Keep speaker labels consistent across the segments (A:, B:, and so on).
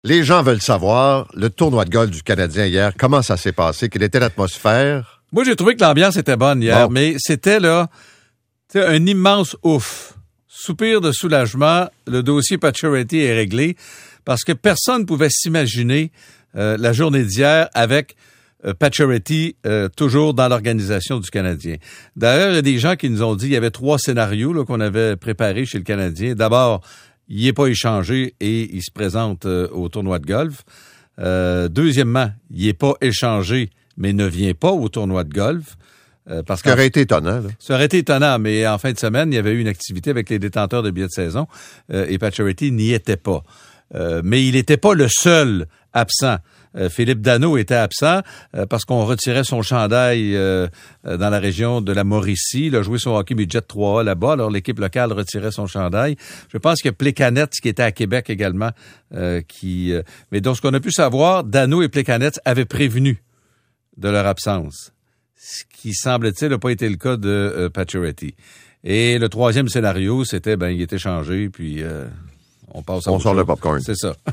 A: Les gens veulent savoir, le tournoi de golf du Canadien hier, comment ça s'est passé? Quelle était l'atmosphère?
B: Moi, j'ai trouvé que l'ambiance était bonne hier, mais c'était là un immense ouf. Soupir de soulagement, le dossier Pacioretty est réglé parce que personne ne pouvait s'imaginer la journée d'hier avec Pacioretty toujours dans l'organisation du Canadien. D'ailleurs, il y a des gens qui nous ont dit qu'il y avait 3 scénarios là, qu'on avait préparés chez le Canadien. D'abord, il n'est pas échangé et il se présente au tournoi de golf. Deuxièmement, il n'est pas échangé mais ne vient pas au tournoi de golf. Parce
A: ça aurait été étonnant. Là.
B: Ça aurait été étonnant, mais en fin de semaine, il y avait eu une activité avec les détenteurs de billets de saison et Pacioretty n'y était pas. Mais il n'était pas le seul absent. Philippe Danault était absent parce qu'on retirait son chandail dans la région de la Mauricie. Il a joué son hockey midget 3A là-bas. Alors, l'équipe locale retirait son chandail. Je pense qu'il y a Plekanec qui était à Québec également. Mais donc, ce qu'on a pu savoir, Danault et Plekanec avaient prévenu de leur absence. Ce qui, semble-t-il, n'a pas été le cas de Pacioretty. Et le troisième scénario, c'était, il était changé, puis on passe à
A: on sort le popcorn.
B: C'est ça.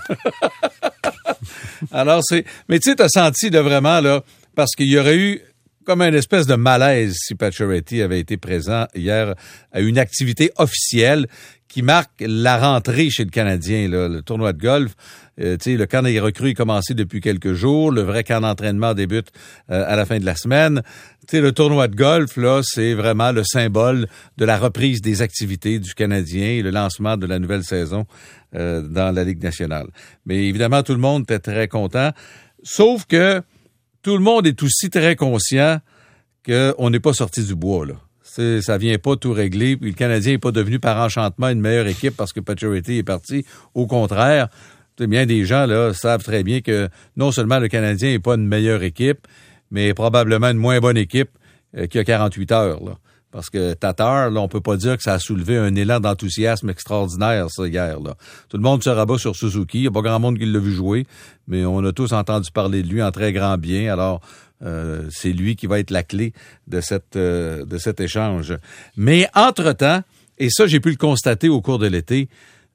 B: Alors, mais tu sais, t'as senti, là, vraiment, là, parce qu'il y aurait eu comme une espèce de malaise si Pacioretty avait été présent hier à une activité officielle qui marque la rentrée chez le Canadien, là, le tournoi de golf. Le camp des recrues est commencé depuis quelques jours. Le vrai camp d'entraînement débute à la fin de la semaine. Le tournoi de golf, là, c'est vraiment le symbole de la reprise des activités du Canadien et le lancement de la nouvelle saison dans la Ligue nationale. Mais évidemment, tout le monde était très content. Sauf que tout le monde est aussi très conscient qu'on n'est pas sorti du bois, là. Ça vient pas tout régler. Puis le Canadien n'est pas devenu par enchantement une meilleure équipe parce que Pacioretty est parti. Au contraire, bien des gens là savent très bien que non seulement le Canadien n'est pas une meilleure équipe, mais probablement une moins bonne équipe qu'il y a 48 heures. Là. Parce que Tatar, là, on peut pas dire que ça a soulevé un élan d'enthousiasme extraordinaire, ça, hier. Là. Tout le monde se rabat sur Suzuki. Il n'y a pas grand monde qui l'a vu jouer, mais on a tous entendu parler de lui en très grand bien. Alors, c'est lui qui va être la clé de cet échange. Mais entre-temps, et ça, j'ai pu le constater au cours de l'été,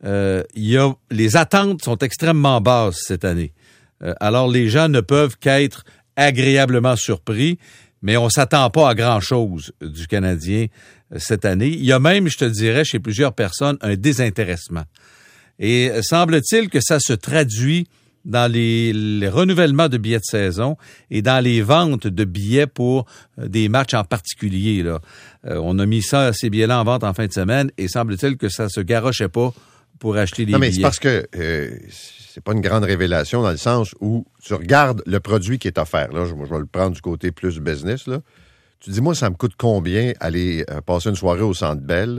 B: les attentes sont extrêmement basses cette année. Alors, les gens ne peuvent qu'être agréablement surpris, mais on s'attend pas à grand-chose du Canadien cette année. Il y a même, je te dirais, chez plusieurs personnes, un désintéressement. Et semble-t-il que ça se traduit dans les renouvellements de billets de saison et dans les ventes de billets pour des matchs en particulier. Là. On a mis ces billets-là en vente en fin de semaine et semble-t-il que ça se garochait pas pour acheter des billets.
A: Non, mais c'est parce que c'est pas une grande révélation dans le sens où tu regardes le produit qui est offert. Là, je vais le prendre du côté plus business. Là. Tu dis, moi, ça me coûte combien aller passer une soirée au Centre Bell,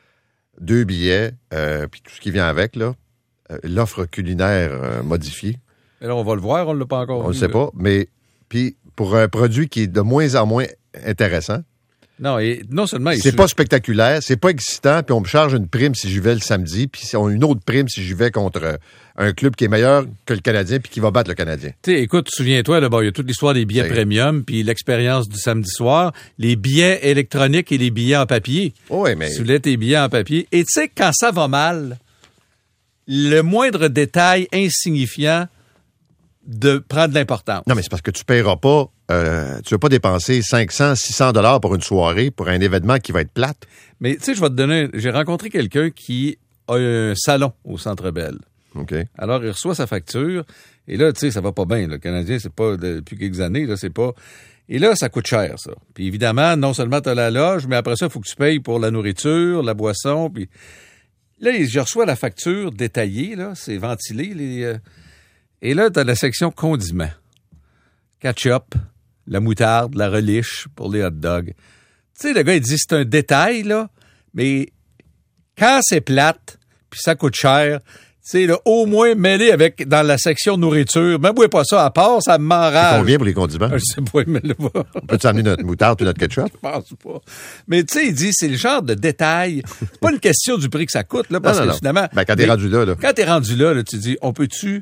A: 2 billets, puis tout ce qui vient avec, là. L'offre culinaire modifiée.
B: Mais là, on va le voir, on ne l'a pas encore vu.
A: On ne le sait pas, mais puis pour un produit qui est de moins en moins intéressant.
B: Non, et non seulement...
A: C'est pas spectaculaire, c'est pas excitant, puis on me charge une prime si j'y vais le samedi, puis une autre prime si j'y vais contre un club qui est meilleur que le Canadien puis qui va battre le Canadien.
B: Tu sais, écoute, souviens-toi, là, il y a toute l'histoire des billets premium, puis l'expérience du samedi soir, les billets électroniques et les billets en papier.
A: Oui, mais...
B: Tu voulais tes billets en papier. Et tu sais, quand ça va mal... le moindre détail insignifiant prend de l'importance.
A: Non, mais c'est parce que tu ne paieras pas, tu ne vas pas dépenser 500, 600 $ pour une soirée, pour un événement qui va être plate.
B: Mais tu sais, j'ai rencontré quelqu'un qui a un salon au Centre Bell.
A: OK.
B: Alors, il reçoit sa facture, et là, tu sais, ça va pas bien. Le Canadien, c'est pas, depuis quelques années, là, c'est pas... Et là, ça coûte cher, ça. Puis évidemment, non seulement tu as la loge, mais après ça, il faut que tu payes pour la nourriture, la boisson, puis... Là, je reçois la facture détaillée, là, c'est ventilé. Et là, tu as la section condiments. Ketchup, la moutarde, la relish pour les hot dogs. Tu sais, le gars, il dit c'est un détail, là, mais quand c'est plate, puis ça coûte cher, tu sais, au moins mêlé dans la section nourriture. Même vous pas ça à part, ça m'enrage.
A: C'est combien pour les condiments?
B: Je sais pas, mais là,
A: on peut-tu amener notre moutarde et notre ketchup?
B: Je pense pas. Mais tu sais, il dit, c'est le genre de détail. C'est pas une question du prix que ça coûte, là, parce que finalement...
A: Ben, quand t'es rendu là.
B: Quand t'es rendu là, tu dis, on peut-tu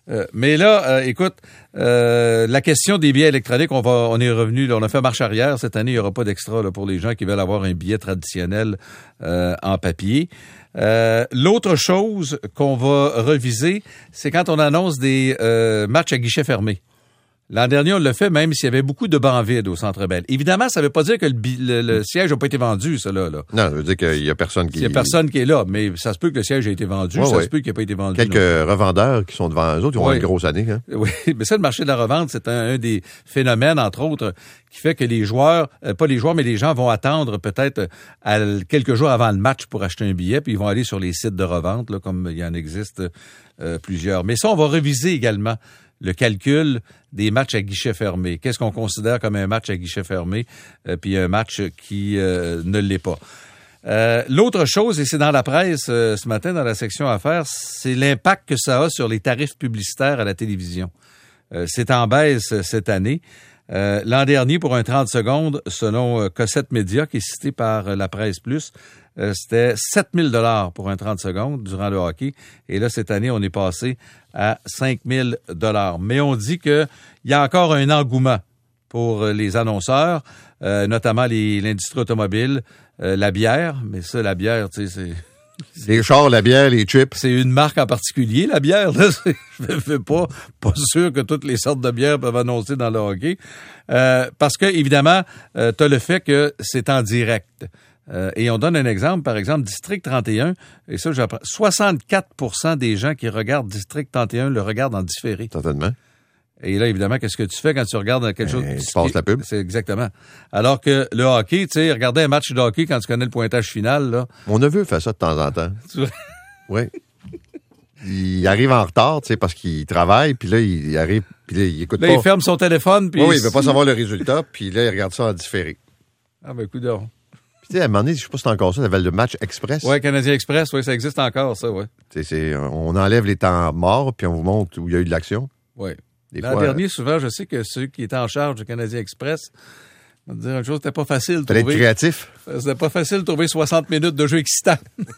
B: Mais là, écoute, la question des billets électroniques, on est revenu, là, on a fait marche arrière. Cette année, il n'y aura pas d'extra là, pour les gens qui veulent avoir un billet traditionnel en papier. L'autre chose qu'on va reviser, c'est quand on annonce des matchs à guichet fermé. L'an dernier, on l'a fait même s'il y avait beaucoup de bancs vides au Centre Bell. Évidemment, ça ne veut pas dire que le siège n'a pas été vendu, ça là.
A: Non, ça veut dire qu'il n'y a personne qui...
B: Il n'y a personne qui est là, mais ça se peut que le siège ait été vendu, se peut qu'il n'ait pas été vendu.
A: Quelques revendeurs qui sont devant eux autres, ils ont une grosse année. Hein?
B: Oui, mais ça, le marché de la revente, c'est un des phénomènes, entre autres, qui fait que les joueurs, pas les joueurs, mais les gens vont attendre peut-être quelques jours avant le match pour acheter un billet, puis ils vont aller sur les sites de revente, là, comme il y en existe plusieurs. Mais ça, on va réviser également le calcul des matchs à guichet fermé. Qu'est-ce qu'on considère comme un match à guichet fermé, puis un match qui ne l'est pas. L'autre chose, et c'est dans la presse ce matin, dans la section affaires, c'est l'impact que ça a sur les tarifs publicitaires à la télévision. C'est en baisse cette année. L'an dernier, pour un 30 secondes, selon Cossette Média, qui est cité par la Presse Plus, c'était 7 000 pour un 30 secondes durant le hockey. Et là, cette année, on est passé à 5 000 $. Mais on dit qu'il y a encore un engouement pour les annonceurs, notamment l'industrie automobile, la bière. Mais ça, la bière, tu sais, c'est...
A: Les chars, la bière, les chips.
B: C'est une marque en particulier, la bière. Là. Je ne fais pas sûr que toutes les sortes de bières peuvent annoncer dans le hockey. Parce que, évidemment, tu as le fait que c'est en direct. Et on donne un exemple, par exemple, District 31, et ça, j'apprends, 64% des gens qui regardent District 31 le regardent en différé.
A: Certainement.
B: Et là, évidemment, qu'est-ce que tu fais quand tu regardes quelque chose?
A: Tu passes la pub.
B: C'est exactement. Alors que le hockey, tu sais, regarder un match de hockey quand tu connais le pointage final, là.
A: Mon neveu fait ça de temps en temps. Oui. Il arrive en retard, tu sais, parce qu'il travaille, puis là, il arrive, puis là, il écoute
B: là,
A: pas.
B: Il ferme son téléphone, puis...
A: Oui, il veut pas savoir le résultat, puis là, il regarde ça en différé.
B: Ah, ben, écoute donc.
A: Puis, tu sais, à un moment donné, je sais pas si c'est encore ça, ça s'appelle le match express.
B: Oui, Canadien Express, oui, ça existe encore, ça, oui.
A: On enlève les temps morts, puis on vous montre où il y a eu de l'action.
B: Oui. L'an dernier, souvent, je sais que ceux qui étaient en charge du Canadien Express, on va dire une chose, c'était pas facile de trouver.
A: Fallait être créatif.
B: C'était pas facile de trouver 60 minutes de jeu excitant.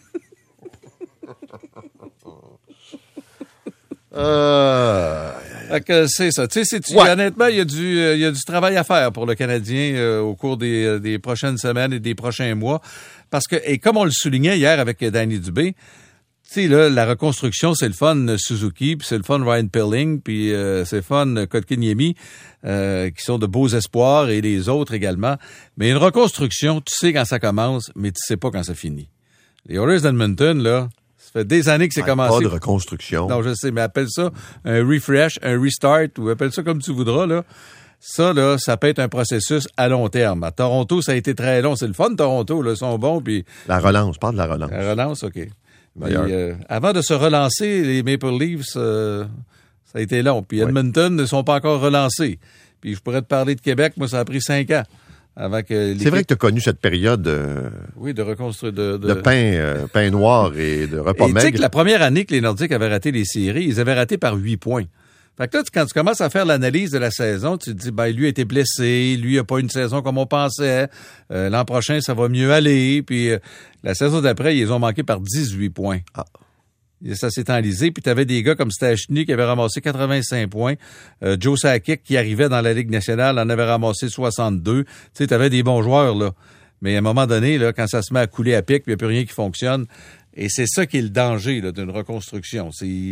B: C'est ça. Tu sais, honnêtement, il y a du travail à faire pour le Canadien au cours des prochaines semaines et des prochains mois. Parce que, et comme on le soulignait hier avec Danny Dubé, tu sais, là, la reconstruction, c'est le fun Suzuki, puis c'est le fun Ryan Pilling, puis c'est le fun Kotkaniemi, qui sont de beaux espoirs, et les autres également. Mais une reconstruction, tu sais quand ça commence, mais tu sais pas quand ça finit. Les Oilers d'Edmonton, là, ça fait des années que c'est commencé.
A: Pas de reconstruction.
B: Non, je sais, mais appelle ça un refresh, un restart, ou appelle ça comme tu voudras, là. Ça, là, ça peut être un processus à long terme. À Toronto, ça a été très long. C'est le fun, Toronto, là, ils sont bons, puis...
A: La relance, parle de la relance.
B: La relance, OK. Mais, avant de se relancer, les Maple Leafs, ça a été long. Puis Edmonton ne sont pas encore relancés. Puis je pourrais te parler de Québec, moi, ça a pris 5 ans. Avant que
A: c'est vrai que tu as connu cette période
B: oui, de reconstruire
A: de pain noir et de repas maigre.
B: Tu sais que la première année que les Nordiques avaient raté les séries, ils avaient raté par 8 points. Fait que là, quand tu commences à faire l'analyse de la saison, tu te dis, ben, lui a été blessé, lui a pas une saison comme on pensait, l'an prochain, ça va mieux aller, puis la saison d'après, ils ont manqué par 18 points. Ah. Et ça s'est enlisé, puis tu avais des gars comme Stachny qui avait ramassé 85 points, Joe Sakic qui arrivait dans la Ligue nationale en avait ramassé 62. Tu sais, tu avais des bons joueurs, là. Mais à un moment donné, là, quand ça se met à couler à pic, il n'y a plus rien qui fonctionne. Et c'est ça qui est le danger là, d'une reconstruction.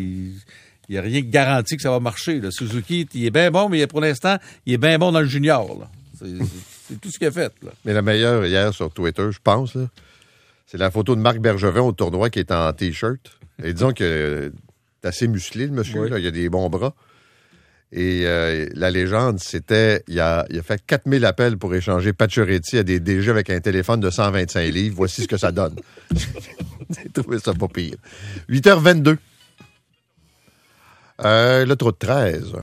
B: Il n'y a rien qui garantit que ça va marcher. Là. Suzuki, il est bien bon, mais pour l'instant, il est bien bon dans le junior. Là. C'est tout ce qu'il a fait. Là.
A: Mais la meilleure hier sur Twitter, je pense, là, c'est la photo de Marc Bergevin au tournoi qui est en T-shirt. Et disons que c'est assez musclé, le monsieur. Oui. Là, il a des bons bras. Et la légende, c'était, il a fait 4000 appels pour échanger Pacioretty à des DG avec un téléphone de 125 livres. Voici ce que ça donne. J'ai trouvé ça pas pire. 8h22. Le trou de 13.